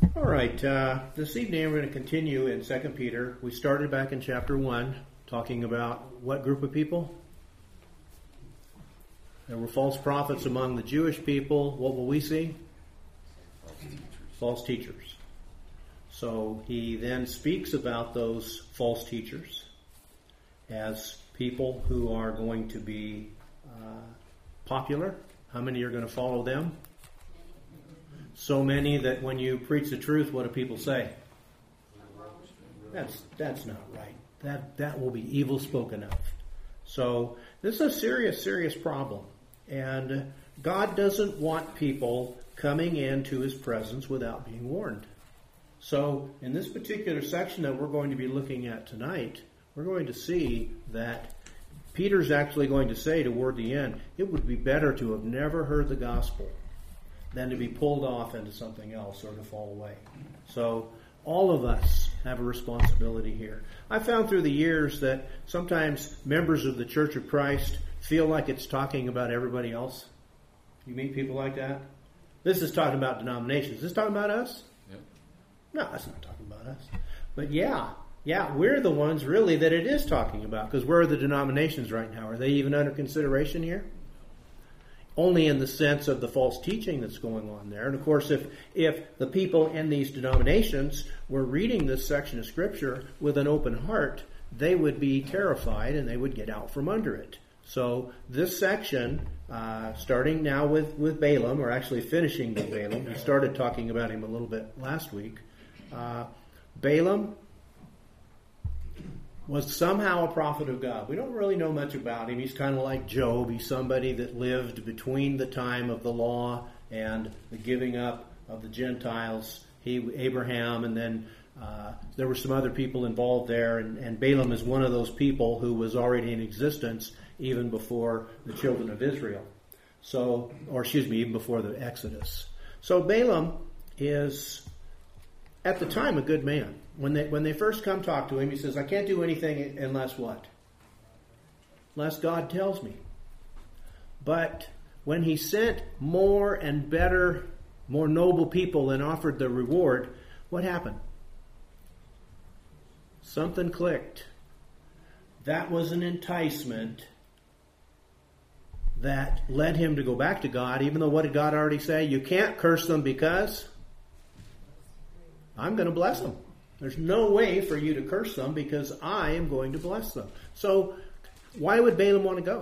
All right, this evening we're going to continue in 2 Peter. We started back in chapter 1 talking about what group of people? There were false prophets among the Jewish people. What will we see? False teachers. So he then speaks about those false teachers as people who are going to be popular. How many are going to follow them? So many that when you preach the truth, what do people say? That's not right. That will be evil spoken of. So this is a serious problem. And God doesn't want people coming into His presence without being warned. So in this particular section that we're going to be looking at tonight, we're going to see that Peter's actually going to say toward the end, it would be better to have never heard the gospel than to be pulled off into something else or to fall away. So all of us have a responsibility here. I found through the years that sometimes members of the Church of Christ feel like it's talking about everybody else. You meet people like that? This is talking about denominations. Is this talking about us? Yep. No, it's not talking about us. But yeah, we're the ones really that it is talking about, because where are the denominations right now? Are they even under consideration here? Only in the sense of the false teaching that's going on there. And of course, if the people in these denominations were reading this section of Scripture with an open heart, they would be terrified and they would get out from under it. So this section, starting now with Balaam, or actually finishing with Balaam, we started talking about him a little bit last week. Balaam was somehow a prophet of God. We don't really know much about him. He's kind of like Job. He's somebody that lived between the time of the law and the giving up of the Gentiles. Abraham, and then there were some other people involved there, and Balaam is one of those people who was already in existence even before the children of Israel. Even before the Exodus. So Balaam is, at the time, a good man. When they first come talk to him, he says, I can't do anything unless what? Unless God tells me. But when he sent more and better, more noble people and offered the reward, what happened? Something clicked. That was an enticement that led him to go back to God, even though what did God already say? You can't curse them because I'm going to bless them. There's no way for you to curse them because I am going to bless them. So why would Balaam want to go?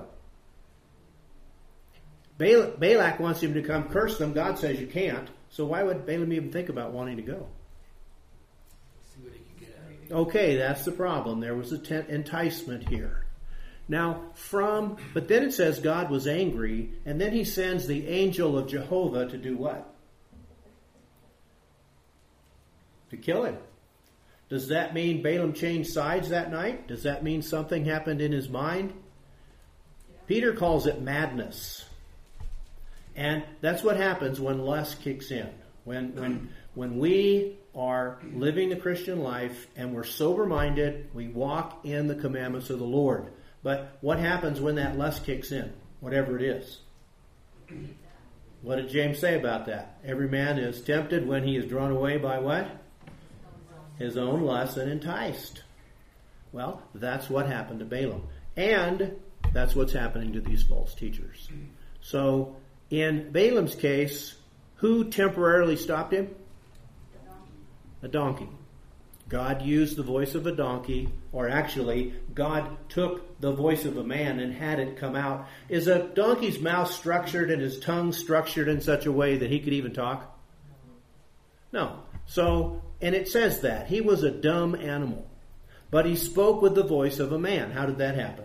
Balak wants him to come curse them. God says you can't. So why would Balaam even think about wanting to go? See what he can get out of it. Okay, that's the problem. There was an enticement here. Now, but then it says God was angry, and then he sends the angel of Jehovah to do what? To kill him. Does that mean Balaam changed sides that night? Does that mean something happened in his mind? Peter calls it madness. And that's what happens when lust kicks in. When we are living the Christian life and we're sober-minded, we walk in the commandments of the Lord. But what happens when that lust kicks in, whatever it is? What did James say about that? Every man is tempted when he is drawn away by what? His own lust and enticed. Well, that's what happened to Balaam. And that's what's happening to these false teachers. So, in Balaam's case, who temporarily stopped him? A donkey. God used the voice of a donkey, or actually, God took the voice of a man and had it come out. Is a donkey's mouth structured and his tongue structured in such a way that he could even talk? No. So, and it says that. He was a dumb animal. But he spoke with the voice of a man. How did that happen?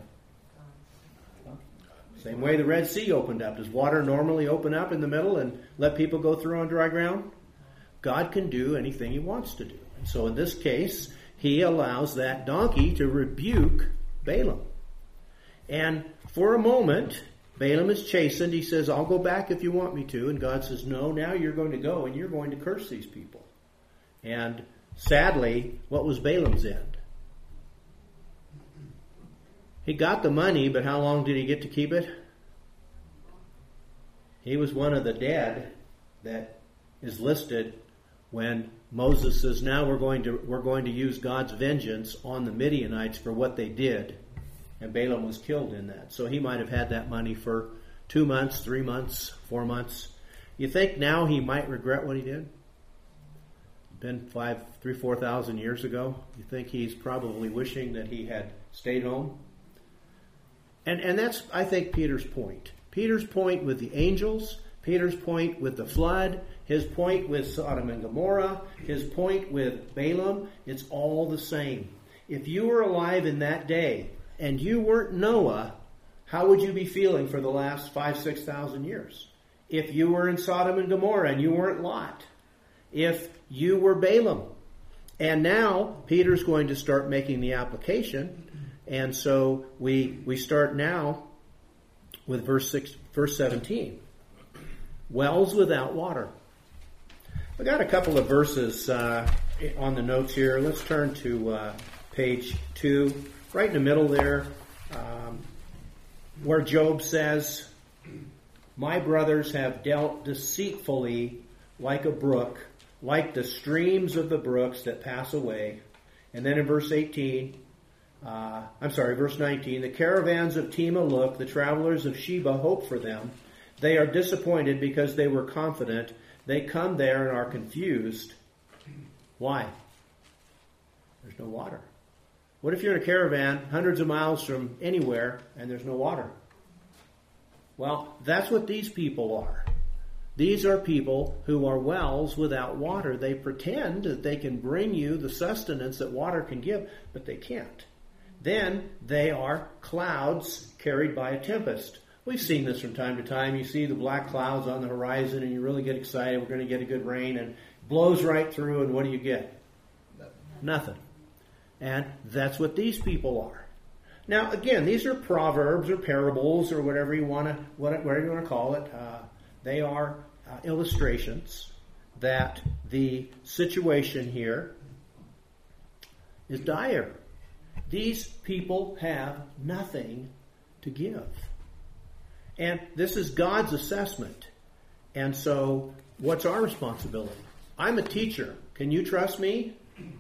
Same way the Red Sea opened up. Does water normally open up in the middle and let people go through on dry ground? God can do anything he wants to do. And so in this case, he allows that donkey to rebuke Balaam. And for a moment, Balaam is chastened. He says, I'll go back if you want me to. And God says, no, now you're going to go and you're going to curse these people. And sadly, what was Balaam's end? He got the money, but how long did he get to keep it? He was one of the dead that is listed when Moses says, now we're going to use God's vengeance on the Midianites for what they did. And Balaam was killed in that. So he might have had that money for 2 months, 3 months, 4 months. You think now he might regret what he did? Been 4,000 years ago. You think he's probably wishing that he had stayed home? And that's, I think, Peter's point. Peter's point with the angels, Peter's point with the flood, his point with Sodom and Gomorrah, his point with Balaam, it's all the same. If you were alive in that day and you weren't Noah, how would you be feeling for the last 6,000 years? If you were in Sodom and Gomorrah and you weren't Lot, if you were Balaam. And now Peter's going to start making the application. And so we start now with verse 17. Wells without water. I got a couple of verses on the notes here. Let's turn to page 2, right in the middle there, where Job says, my brothers have dealt deceitfully like a brook, like the streams of the brooks that pass away. And then in verse 19, the caravans of Tema look, the travelers of Sheba hope for them. They are disappointed because they were confident. They come there and are confused. Why? There's no water. What if you're in a caravan hundreds of miles from anywhere and there's no water? Well, that's what these people are. These are people who are wells without water. They pretend that they can bring you the sustenance that water can give, but they can't. Then they are clouds carried by a tempest. We've seen this from time to time. You see the black clouds on the horizon and you really get excited. We're going to get a good rain, and it blows right through, and what do you get? Nothing. And that's what these people are. Now, again, these are proverbs or parables or whatever you want to call it. They are illustrations that the situation here is dire. These people have nothing to give. And this is God's assessment. And so, what's our responsibility? I'm a teacher. Can you trust me?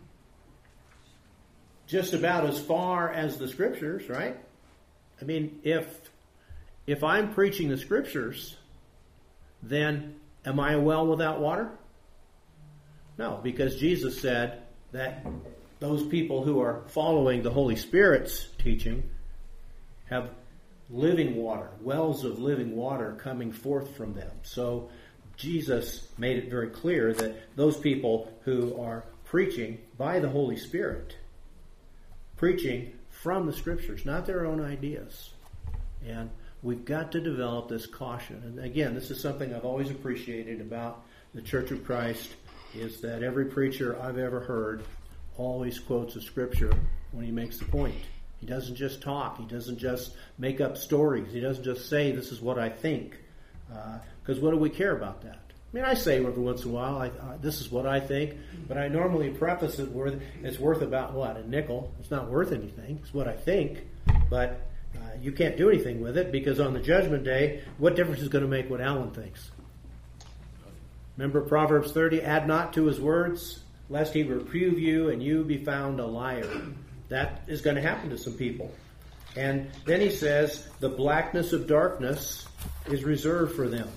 Just about as far as the Scriptures, right? I mean, if I'm preaching the Scriptures, then am I a well without water? No, because Jesus said that those people who are following the Holy Spirit's teaching have living water, wells of living water coming forth from them. So Jesus made it very clear that those people who are preaching by the Holy Spirit, preaching from the Scriptures, not their own ideas. And we've got to develop this caution. And again, this is something I've always appreciated about the Church of Christ, is that every preacher I've ever heard always quotes a Scripture when he makes the point. He doesn't just talk. He doesn't just make up stories. He doesn't just say, this is what I think. Because what do we care about that? I mean, I say every once in a while, this is what I think, but I normally preface it with, it's worth about what? A nickel. It's not worth anything. It's what I think, but you can't do anything with it, because on the judgment day, what difference is going to make what Alan thinks? Remember Proverbs 30, add not to his words, lest he reprove you and you be found a liar. That is going to happen to some people. And then he says, the blackness of darkness is reserved for them.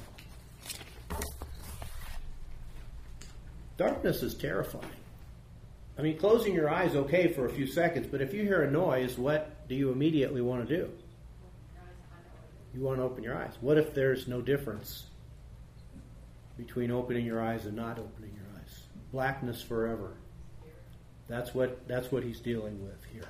Darkness is terrifying. I mean, closing your eyes okay for a few seconds, but if you hear a noise, what do you immediately want to do? You want to open your eyes. What if there's no difference between opening your eyes and not opening your eyes? Blackness forever. That's what he's dealing with here.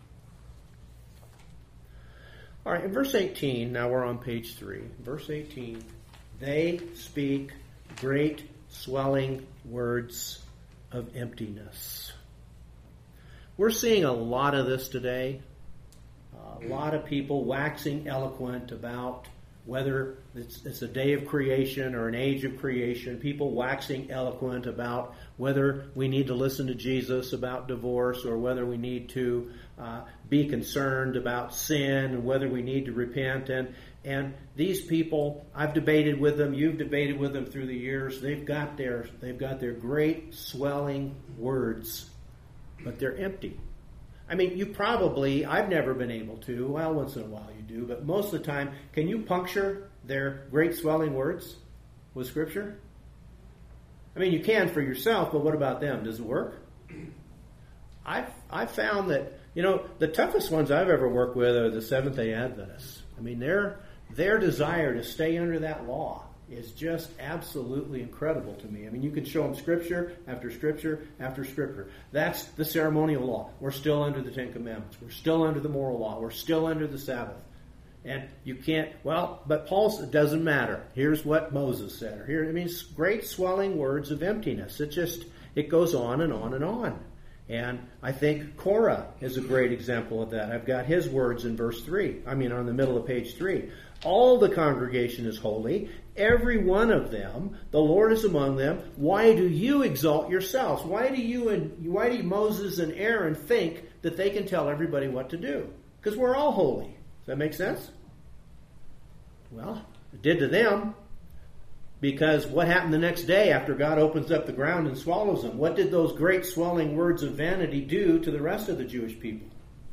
All right, in verse 18, now we're on page 3. Verse 18, they speak great swelling words of emptiness. We're seeing a lot of this today. A lot of people waxing eloquent about whether it's a day of creation or an age of creation, people waxing eloquent about whether we need to listen to Jesus about divorce or whether we need to be concerned about sin and whether we need to repent. And these people, I've debated with them, you've debated with them through the years. They've got their great swelling words, but they're empty. I mean, I've never been able to, well, once in a while you do, but most of the time, can you puncture their great swelling words with Scripture? I mean, you can for yourself, but what about them? Does it work? I've found that, the toughest ones I've ever worked with are the Seventh-day Adventists. I mean, their desire to stay under that law is just absolutely incredible to me. I mean, you can show them Scripture after Scripture after Scripture. That's the ceremonial law. We're still under the Ten Commandments. We're still under the moral law. We're still under the Sabbath. And you can't, but Paul said, it doesn't matter. Here's what Moses said. Or here, great swelling words of emptiness. It goes on and on and on. And I think Korah is a great example of that. I've got his words in verse 3. On the middle of page 3. All the congregation is holy, every one of them. The Lord is among them. Why do you exalt yourselves? Why do Moses and Aaron think that they can tell everybody what to do? Because we're all holy. Does that make sense? Well, it did to them. Because what happened the next day after God opens up the ground and swallows them? What did those great swelling words of vanity do to the rest of the Jewish people?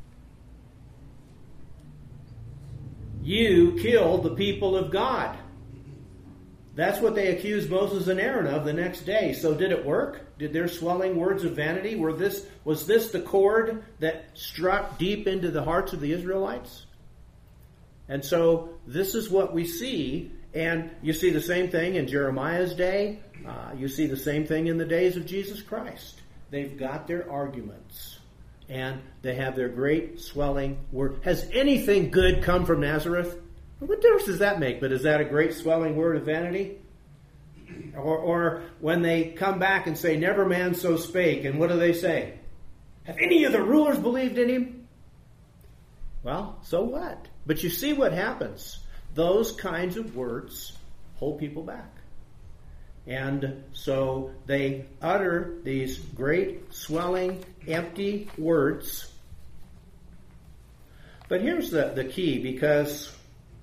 You killed the people of God. That's what they accused Moses and Aaron of the next day. So did it work? Did their swelling words of vanity, was this the chord that struck deep into the hearts of the Israelites? And so this is what we see. And you see the same thing in Jeremiah's day. You see the same thing in the days of Jesus Christ. They've got their arguments. And they have their great swelling word. Has anything good come from Nazareth? What difference does that make? But is that a great swelling word of vanity? Or when they come back and say, never man so spake, and what do they say? Have any of the rulers believed in him? Well, so what? But you see what happens. Those kinds of words hold people back. And so they utter these great, swelling, empty words. But here's the key, because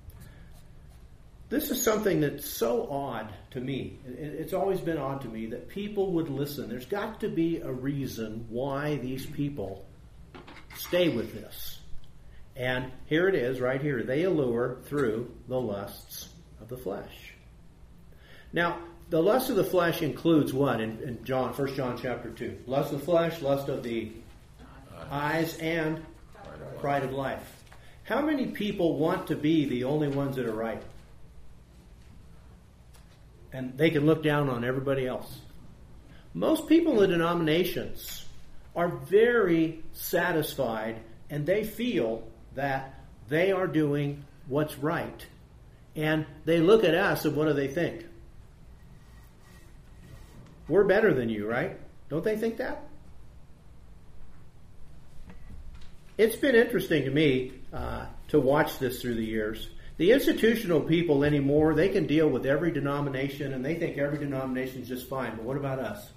this is something that's so odd to me. It's always been odd to me that people would listen. There's got to be a reason why these people stay with this. And here it is, right here. They allure through the lusts of the flesh. Now, the lust of the flesh includes what in 1 John chapter 2? Lust of the flesh, lust of the eyes, and pride of life. How many people want to be the only ones that are right? And they can look down on everybody else. Most people in the denominations are very satisfied, and they feel that they are doing what's right. And they look at us, and what do they think? We're better than you, right? Don't they think that? It's been interesting to me to watch this through the years. The institutional people anymore, they can deal with every denomination, and they think every denomination is just fine. But what about us?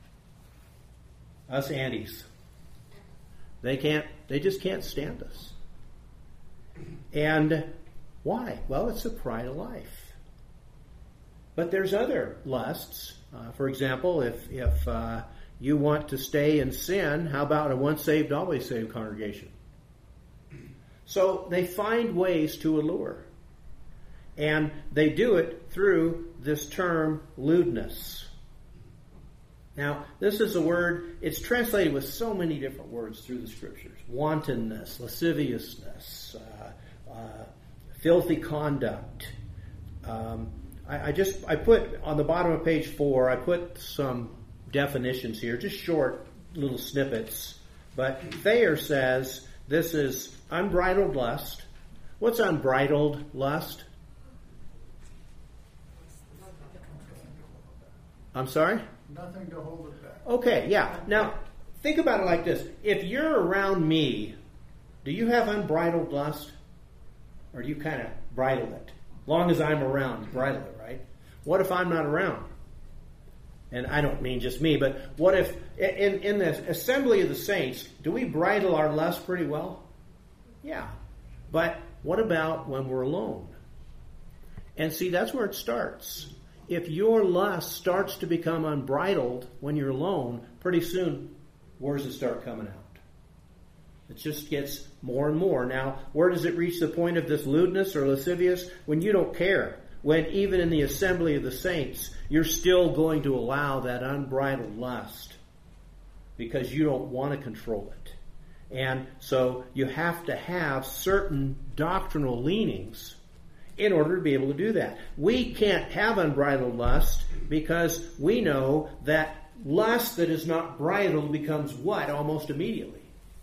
Us antis. They just can't stand us. And why? Well, it's the pride of life. But there's other lusts. For example, if you want to stay in sin, how about a once saved, always saved congregation? So they find ways to allure. And they do it through this term, lewdness. Now, this is a word, it's translated with so many different words through the Scriptures. Wantonness, lasciviousness, filthy conduct. I put, on the bottom of page 4, I put some definitions here, just short little snippets. But Thayer says this is unbridled lust. What's unbridled lust? I'm sorry? Nothing to hold it back. Okay, yeah. Now, think about it like this. If you're around me, do you have unbridled lust? Or do you kind of bridle it? Long as I'm around, bridle it, right? What if I'm not around? And I don't mean just me, but what if in the assembly of the saints, do we bridle our lust pretty well? Yeah. But what about when we're alone? And see, that's where it starts. If your lust starts to become unbridled when you're alone, pretty soon, where does it start coming out? It just gets more and more. Now, where does it reach the point of this lewdness or lascivious? When you don't care. When even in the assembly of the saints, you're still going to allow that unbridled lust because you don't want to control it. And so you have to have certain doctrinal leanings in order to be able to do that. We can't have unbridled lust because we know that lust that is not bridled becomes what almost immediately?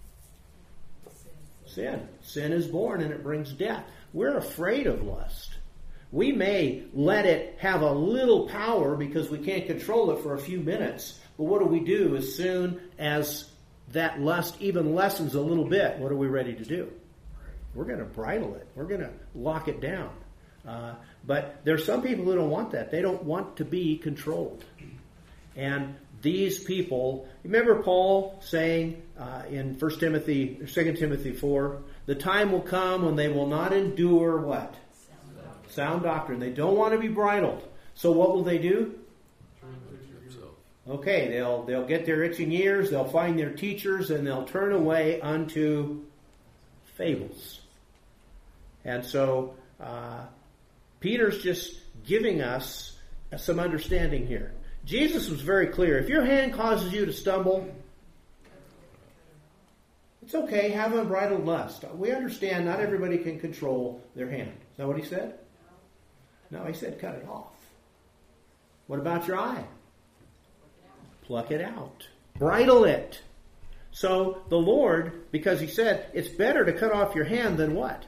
Sin. Sin is born and it brings death. We're afraid of lust. We may let it have a little power because we can't control it for a few minutes. But what do we do as soon as that lust even lessens a little bit? What are we ready to do? We're going to bridle it. We're going to lock it down. But there's some people who don't want that. They don't want to be controlled. And these people, remember Paul saying in 2 Timothy 4, the time will come when they will not endure what? Sound doctrine. They don't want to be bridled. So what will they do? Okay, they'll get their itching ears, they'll find their teachers, and they'll turn away unto fables. And so Peter's just giving us some understanding here. Jesus was very clear. If your hand causes you to stumble, it's okay, have unbridled lust. We understand not everybody can control their hand. Is that what he said? No, he said cut it off. What about your eye? Pluck it out. Bridle it. So the Lord, because he said it's better to cut off your hand than what?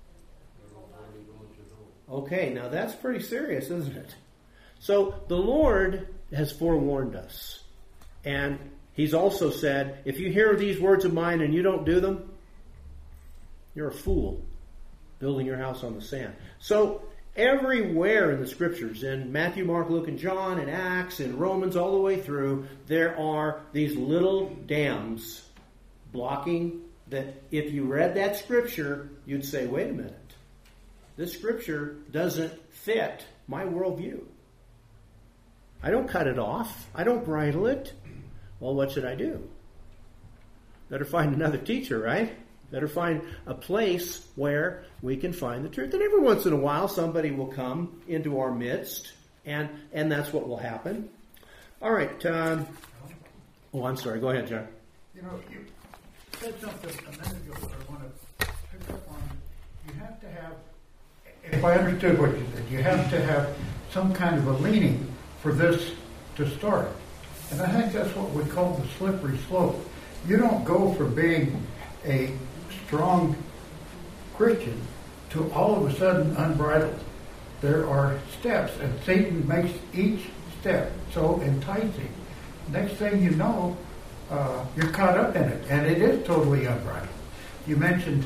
Okay, now that's pretty serious, isn't it? So the Lord has forewarned us. And he's also said, if you hear these words of mine and you don't do them, you're a fool building your house on the sand. So everywhere in the scriptures, in Matthew, Mark, Luke, and John, in Acts, in Romans, all the way through, there are these little dams blocking that if you read that scripture, you'd say, wait a minute. This scripture doesn't fit my worldview. I don't cut it off. I don't bridle it. Well, what should I do? Better find another teacher, right? Better find a place where we can find the truth. And every once in a while, somebody will come into our midst, and that's what will happen. All right. I'm sorry. Go ahead, John. You said something a minute ago that I want to pick up on. You have to have, if I understood what you said, you have to have some kind of a leaning for this to start. And I think that's what we call the slippery slope. You don't go from being a strong Christian to all of a sudden unbridled. There are steps, and Satan makes each step so enticing. Next thing you know, you're caught up in it, and it is totally unbridled. You mentioned,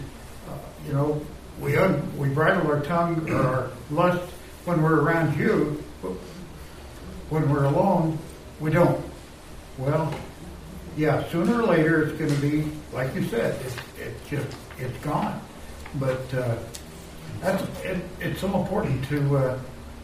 we bridle our tongue or our lust when we're around you, but when we're alone, we don't. Well, yeah, sooner or later it's going to be, like you said, it's gone. But it's so important to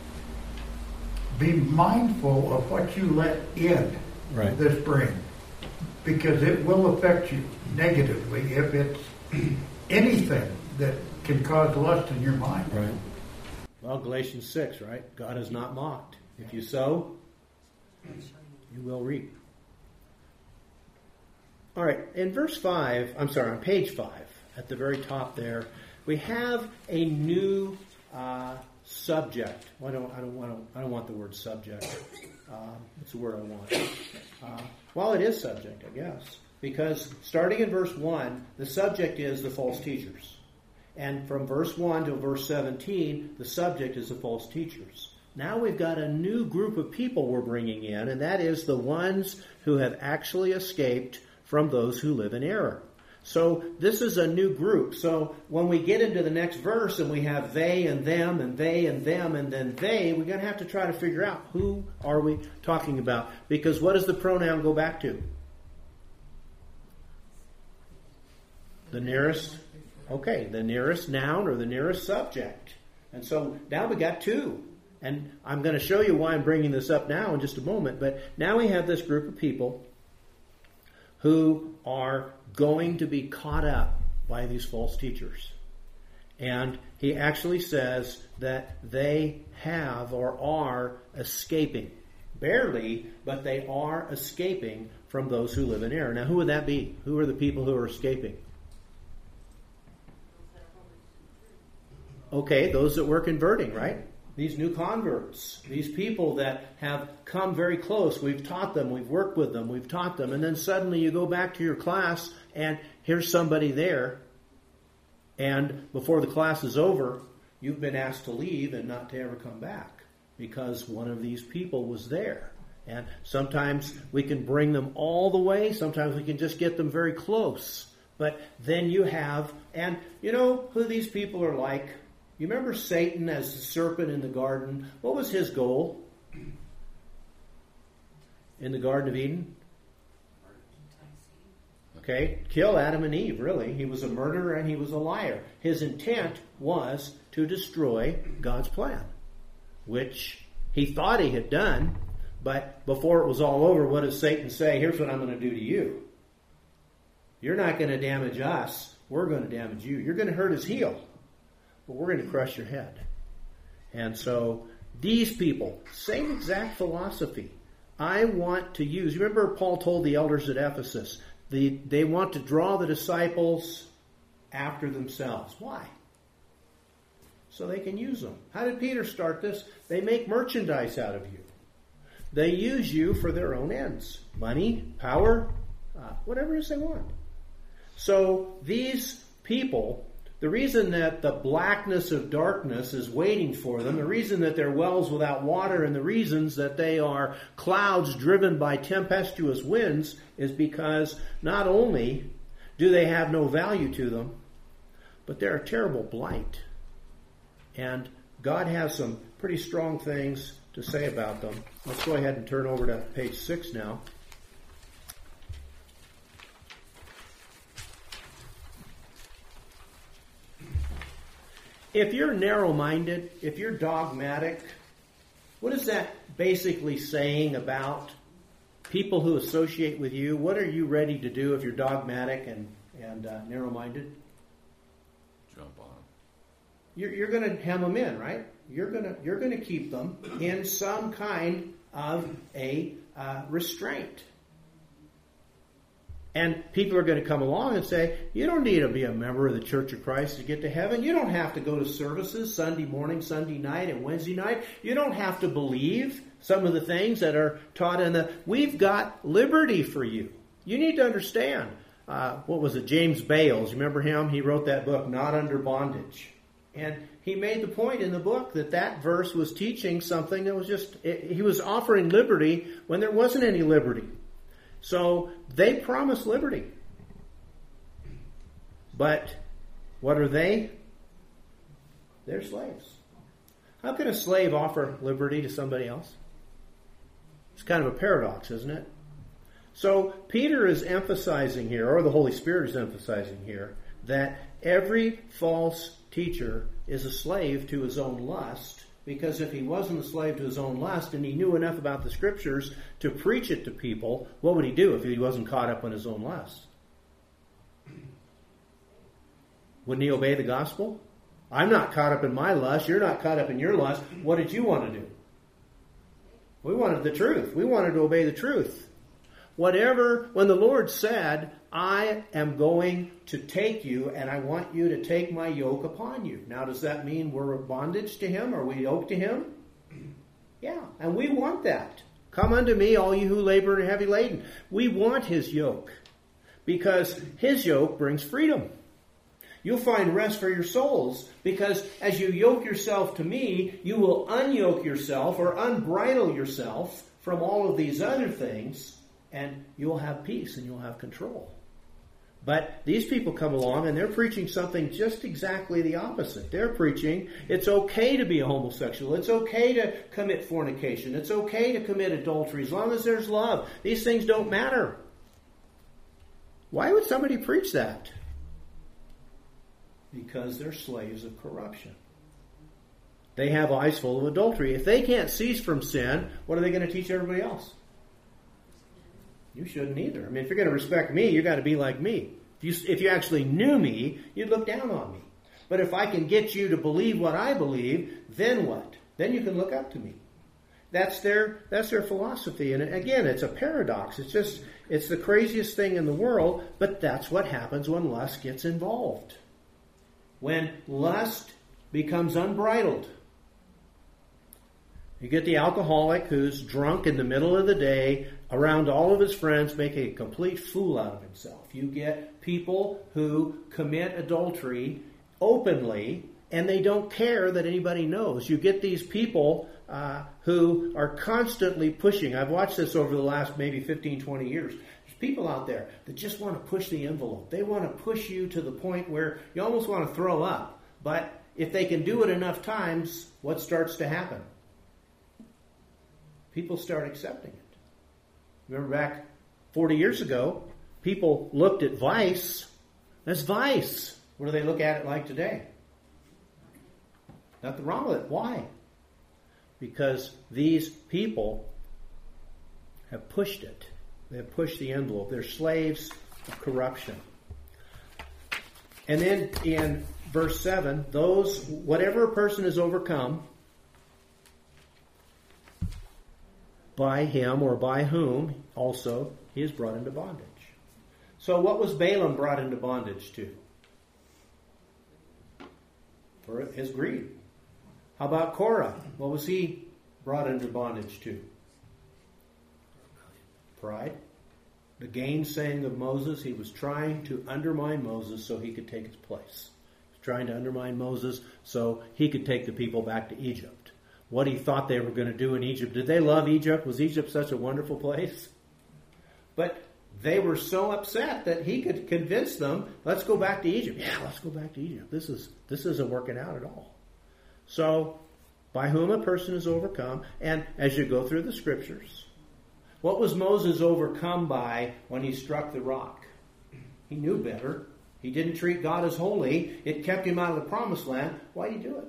be mindful of what you let in this brain, because it will affect you negatively if it's anything that can cause lust in your mind. Right. Well, Galatians 6, right? God is not mocked. If you sow, you will reap. All right, in on page 5, at the very top there, we have a new subject. Well, I don't want the word subject. It's the word I want. Well, it is subject, I guess, because starting in verse 1, the subject is the false teachers. And from verse 1 to verse 17, the subject is the false teachers. Now we've got a new group of people we're bringing in, and that is the ones who have actually escaped from those who live in error. So this is a new group. So when we get into the next verse and we have they and them and they and them and then they, we're going to have to try to figure out who are we talking about. Because what does the pronoun go back to? The nearest, okay, the nearest noun or the nearest subject. And so now we got two. And I'm going to show you why I'm bringing this up now in just a moment. But now we have this group of people who are going to be caught up by these false teachers. And he actually says that they have or are escaping. Barely, but they are escaping from those who live in error. Now, who would that be? Who are the people who are escaping? Okay, those that we're converting, right? These new converts, these people that have come very close. We've taught them, we've worked with them, we've taught them, and then suddenly you go back to your class and here's somebody there, and before the class is over, you've been asked to leave and not to ever come back because one of these people was there. And sometimes we can bring them all the way, sometimes we can just get them very close. But then you have, and you know who these people are like? You remember Satan as the serpent in the garden? What was his goal in the Garden of Eden? Okay, kill Adam and Eve, really. He was a murderer and he was a liar. His intent was to destroy God's plan, which he thought he had done, but before it was all over, what does Satan say? Here's what I'm going to do to you. You're not going to damage us. We're going to damage you. You're going to hurt his heel. But we're going to crush your head. And so these people, same exact philosophy. I want to use, remember Paul told the elders at Ephesus, they want to draw the disciples after themselves. Why? So they can use them. How did Peter start this? They make merchandise out of you. They use you for their own ends. Money, power, whatever it is they want. So these people, the reason that the blackness of darkness is waiting for them, the reason that they're wells without water, and the reasons that they are clouds driven by tempestuous winds is because not only do they have no value to them, but they're a terrible blight. And God has some pretty strong things to say about them. Let's go ahead and turn over to page 6 now. If you're narrow-minded, if you're dogmatic, what is that basically saying about people who associate with you? What are you ready to do if you're dogmatic and narrow-minded? Jump on them. You're going to hem them in, right? You're going to keep them in some kind of a restraint. And people are going to come along and say, you don't need to be a member of the Church of Christ to get to heaven. You don't have to go to services Sunday morning, Sunday night, and Wednesday night. You don't have to believe some of the things that are taught in the... We've got liberty for you. You need to understand. What was it? James Bales. You remember him? He wrote that book, Not Under Bondage. And he made the point in the book that verse was teaching something that was just... He was offering liberty when there wasn't any liberty. So they promise liberty. But what are they? They're slaves. How can a slave offer liberty to somebody else? It's kind of a paradox, isn't it? So Peter is emphasizing here, or the Holy Spirit is emphasizing here, that every false teacher is a slave to his own lust. Because if he wasn't a slave to his own lust and he knew enough about the Scriptures to preach it to people, what would he do if he wasn't caught up in his own lust? Wouldn't he obey the gospel? I'm not caught up in my lust. You're not caught up in your lust. What did you want to do? We wanted the truth. We wanted to obey the truth. When the Lord said, I am going to take you and I want you to take my yoke upon you. Now, does that mean we're in bondage to Him? Are we yoked to Him? Yeah, and we want that. Come unto me, all you who labor and are heavy laden. We want His yoke because His yoke brings freedom. You'll find rest for your souls because as you yoke yourself to me, you will unyoke yourself or unbridle yourself from all of these other things, and you'll have peace and you'll have control. But these people come along and they're preaching something just exactly the opposite. They're preaching it's okay to be a homosexual. It's okay to commit fornication. It's okay to commit adultery as long as there's love. These things don't matter. Why would somebody preach that? Because they're slaves of corruption. They have eyes full of adultery. If they can't cease from sin, what are they going to teach everybody else? You shouldn't either. I mean, if you're going to respect me, you've got to be like me. If you actually knew me, you'd look down on me. But if I can get you to believe what I believe, then what? Then you can look up to me. That's their philosophy. And again, it's a paradox. It's the craziest thing in the world, but that's what happens when lust gets involved. When lust becomes unbridled. You get the alcoholic who's drunk in the middle of the day around all of his friends, making a complete fool out of himself. You get people who commit adultery openly, and they don't care that anybody knows. You get these people who are constantly pushing. I've watched this over the last maybe 15, 20 years. There's people out there that just want to push the envelope. They want to push you to the point where you almost want to throw up. But if they can do it enough times, what starts to happen? People start accepting it. Remember back 40 years ago, people looked at vice as vice. What do they look at it like today? Nothing wrong with it. Why? Because these people have pushed it. They have pushed the envelope. They're slaves of corruption. And then in verse 7, whatever a person is overcome by him or by whom also he is brought into bondage. So what was Balaam brought into bondage to? For his greed. How about Korah? What was he brought into bondage to? Pride. The gainsaying of Moses. He was trying to undermine Moses so he could take his place. He was trying to undermine Moses so he could take the people back to Egypt. What he thought they were going to do in Egypt. Did they love Egypt? Was Egypt such a wonderful place? But they were so upset that he could convince them, let's go back to Egypt. Yeah, let's go back to Egypt. This isn't working out at all. So, by whom a person is overcome, and as you go through the scriptures, what was Moses overcome by when he struck the rock? He knew better. He didn't treat God as holy. It kept him out of the promised land. Why did he do it?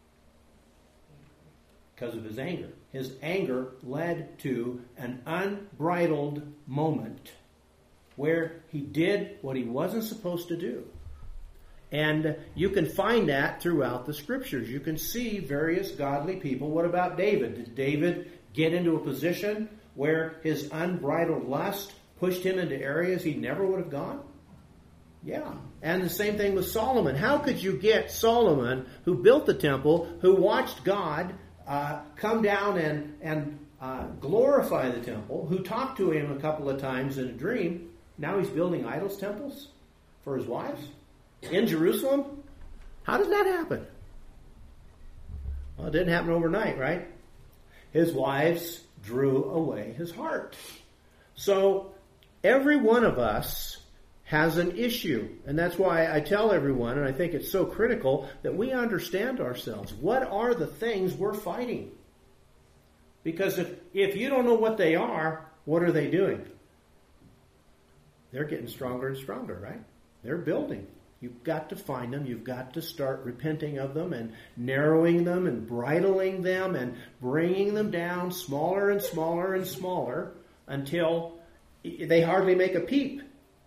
Because of his anger. His anger led to an unbridled moment where he did what he wasn't supposed to do. And you can find that throughout the scriptures. You can see various godly people. What about David? Did David get into a position where his unbridled lust pushed him into areas he never would have gone? Yeah. And the same thing with Solomon. How could you get Solomon, who built the temple, who watched God come down and glorify the temple, who talked to him a couple of times in a dream, now he's building idols temples for his wives in Jerusalem? How did that happen? Well, it didn't happen overnight, right? His wives drew away his heart. So every one of us has an issue. And that's why I tell everyone, and I think it's so critical, that we understand ourselves. What are the things we're fighting? Because if you don't know what they are, what are they doing? They're getting stronger and stronger, right? They're building. You've got to find them. You've got to start repenting of them and narrowing them and bridling them and bringing them down smaller and smaller and smaller until they hardly make a peep.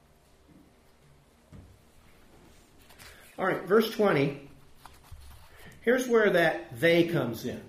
All right, verse 20. Here's where that they comes in.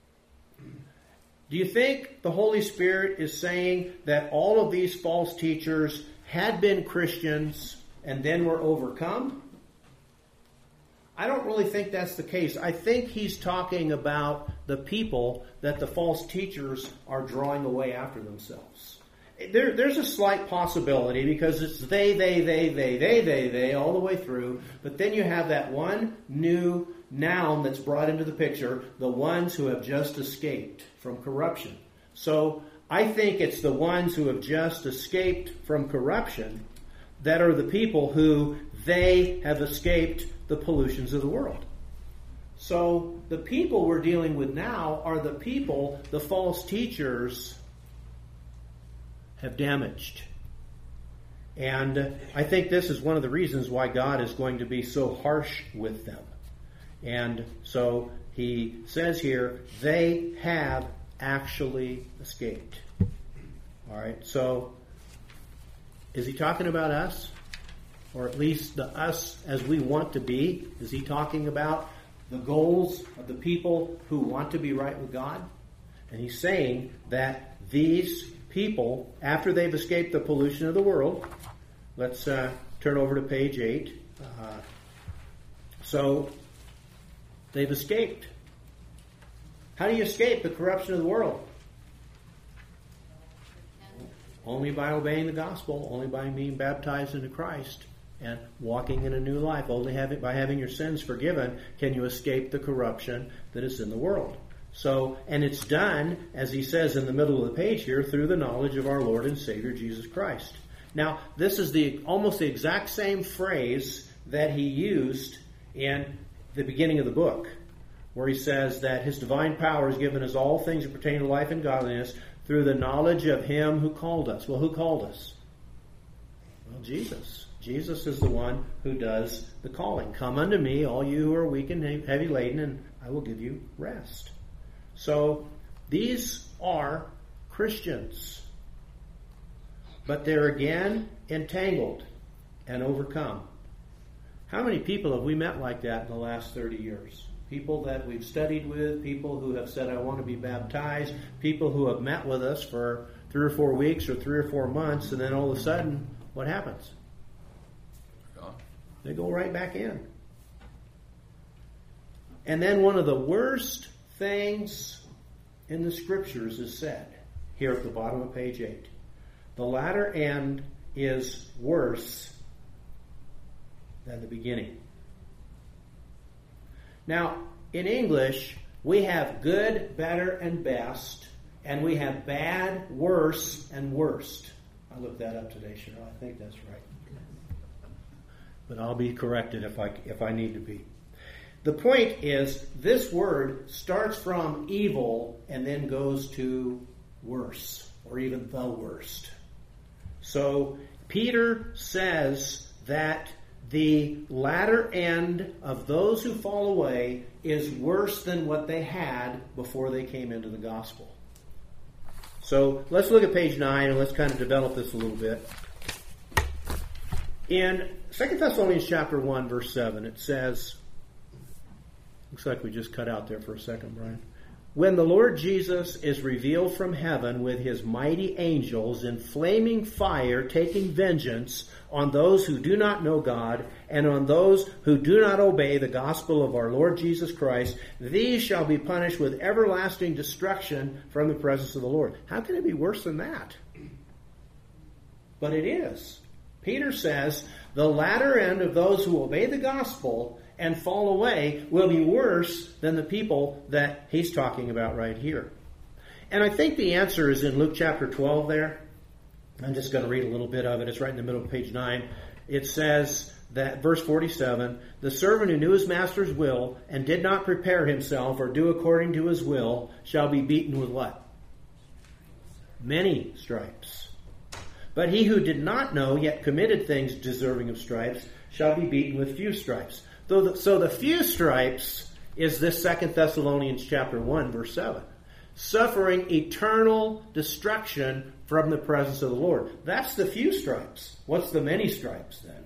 Do you think the Holy Spirit is saying that all of these false teachers had been Christians and then were overcome? I don't really think that's the case. I think he's talking about the people that the false teachers are drawing away after themselves. There's a slight possibility because it's they all the way through. But then you have that one new noun that's brought into the picture, the ones who have just escaped from corruption. So I think it's the ones who have just escaped from corruption that are the people who they have escaped the pollutions of the world. So the people we're dealing with now are the people the false teachers have damaged. And I think this is one of the reasons why God is going to be so harsh with them. And so he says here, they have actually escaped. All right, so is he talking about us? Or at least the us as we want to be? Is he talking about the goals of the people who want to be right with God? And he's saying that these people, after they've escaped the pollution of the world, let's turn over to page 8. So they've escaped. How do you escape the corruption of the world? Only by obeying the gospel, only by being baptized into Christ and walking in a new life. Only by having your sins forgiven can you escape the corruption that is in the world. So, and it's done, as he says in the middle of the page here, through the knowledge of our Lord and Savior Jesus Christ. Now, this is almost the exact same phrase that he used in the beginning of the book, where he says that his divine power has given us all things that pertain to life and godliness through the knowledge of him who called us. Well, who called us? Well, Jesus. Jesus is the one who does the calling. Come unto me, all you who are weak and heavy laden, and I will give you rest. So, these are Christians. But they're again entangled and overcome. How many people have we met like that in the last 30 years? People that we've studied with, people who have said, I want to be baptized, people who have met with us for 3 or 4 weeks or 3 or 4 months, and then all of a sudden, what happens? They go right back in. And then one of the worst things in the Scriptures is said here at the bottom of page 8. The latter end is worse than the beginning. Now, in English, we have good, better, and best, and we have bad, worse, and worst. I looked that up today, Cheryl. I think that's right. But I'll be corrected if I need to be. The point is, this word starts from evil and then goes to worse, or even the worst. So, Peter says that the latter end of those who fall away is worse than what they had before they came into the gospel. So let's look at page 9 and let's kind of develop this a little bit. In 2 Thessalonians chapter 1, verse 7, it says, looks like we just cut out there for a second, Brian. When the Lord Jesus is revealed from heaven with his mighty angels in flaming fire, taking vengeance on those who do not know God and on those who do not obey the gospel of our Lord Jesus Christ, these shall be punished with everlasting destruction from the presence of the Lord. How can it be worse than that? But it is. Peter says the latter end of those who obey the gospel and fall away will be worse than the people that he's talking about right here. And I think the answer is in Luke chapter 12 there. I'm just going to read a little bit of it. It's right in the middle of page 9. It says that, verse 47, the servant who knew his master's will and did not prepare himself or do according to his will shall be beaten with what? Many stripes. But he who did not know yet committed things deserving of stripes shall be beaten with few stripes. So the few stripes is this 2 Thessalonians chapter 1, verse 7. Suffering eternal destruction from the presence of the Lord. That's the few stripes. What's the many stripes then?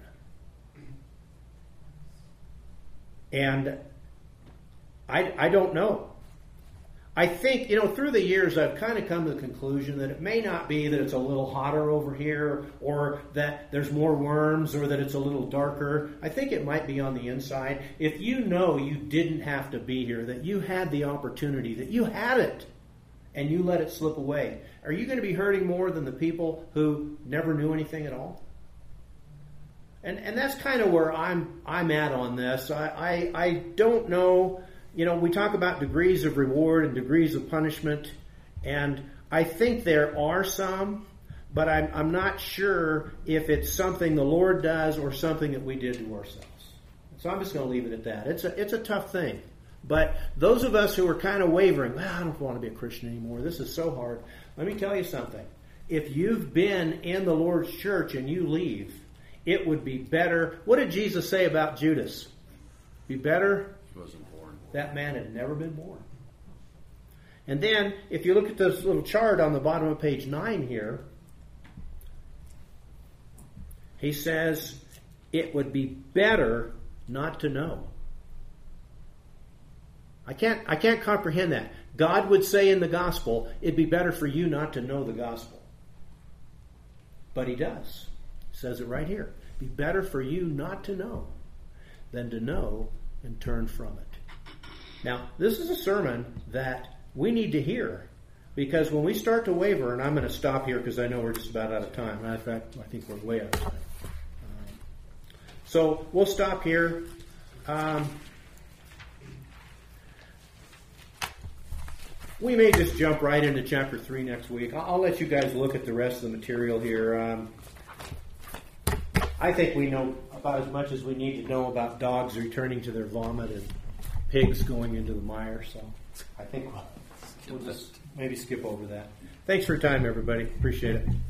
And I don't know. I think, through the years I've kind of come to the conclusion that it may not be that it's a little hotter over here or that there's more worms or that it's a little darker. I think it might be on the inside. If you know you didn't have to be here, that you had the opportunity, that you had it, and you let it slip away, are you going to be hurting more than the people who never knew anything at all? And that's kind of where I'm at on this. I don't know. We talk about degrees of reward and degrees of punishment, and I think there are some, but I'm not sure if it's something the Lord does or something that we did to ourselves. So I'm just going to leave it at that. It's a tough thing. But those of us who are kind of wavering, well, I don't want to be a Christian anymore. This is so hard. Let me tell you something. If you've been in the Lord's church and you leave, it would be better. What did Jesus say about Judas? Be better? He wasn't born. That man had never been born. And then, if you look at this little chart on the bottom of page 9 here, he says, it would be better not to know. I can't comprehend that. God would say in the gospel, it'd be better for you not to know the gospel. But he does. He says it right here. It'd be better for you not to know than to know and turn from it. Now, this is a sermon that we need to hear, because when we start to waver, and I'm going to stop here because I know we're just about out of time. Matter of fact, I think we're way out of time. So we'll stop here. We may just jump right into chapter 3 next week. I'll let you guys look at the rest of the material here. I think we know about as much as we need to know about dogs returning to their vomit and pigs going into the mire. So I think we'll just maybe skip over that. Thanks for your time, everybody. Appreciate it.